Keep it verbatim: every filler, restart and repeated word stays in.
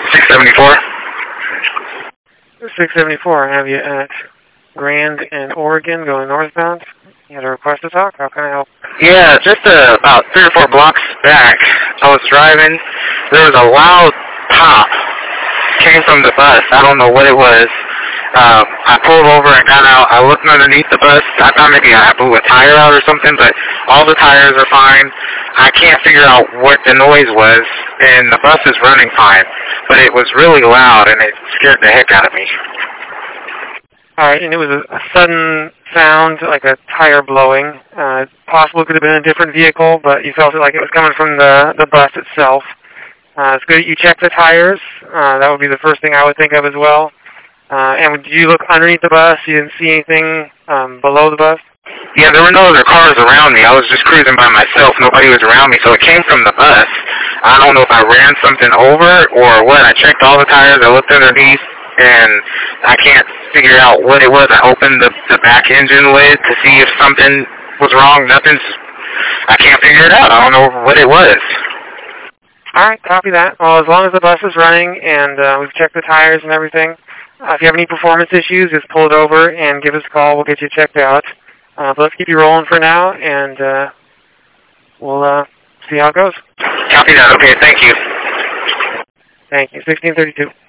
six seventy-four. six seventy-four, I have you at Grand and Oregon going northbound. You had a request to talk? How can I help? Yeah, just uh, about three or four blocks back, I was driving. There was a loud pop. Came from the bus. I don't know what it was. Uh, I pulled over and got out. I looked underneath the bus. I thought maybe I blew a tire out or something, but all the tires are fine. I can't figure out what the noise was, and the bus is running fine. But it was really loud, and it scared the heck out of me. All right, and it was a, a sudden sound, like a tire blowing. Uh, possible it could have been a different vehicle, but you felt it like it was coming from the, the bus itself. Uh, it's good that you checked the tires. Uh, that would be the first thing I would think of as well. Uh, and did you look underneath the bus? You didn't see anything um, below the bus? Yeah, there were no other cars around me. I was just cruising by myself. Nobody was around me, so it came from the bus. I don't know if I ran something over or what. I checked all the tires. I looked underneath, and I can't figure out what it was. I opened the, the back engine lid to see if something was wrong. Nothing's... I can't figure it out. I don't know what it was. All right, copy that. Well, as long as the bus is running and uh, we've checked the tires and everything, uh, if you have any performance issues, just pull it over and give us a call. We'll get you checked out. Uh, but let's keep you rolling for now, and uh, we'll uh, see how it goes. Copy that. Okay, thank you. Thank you. sixteen thirty-two.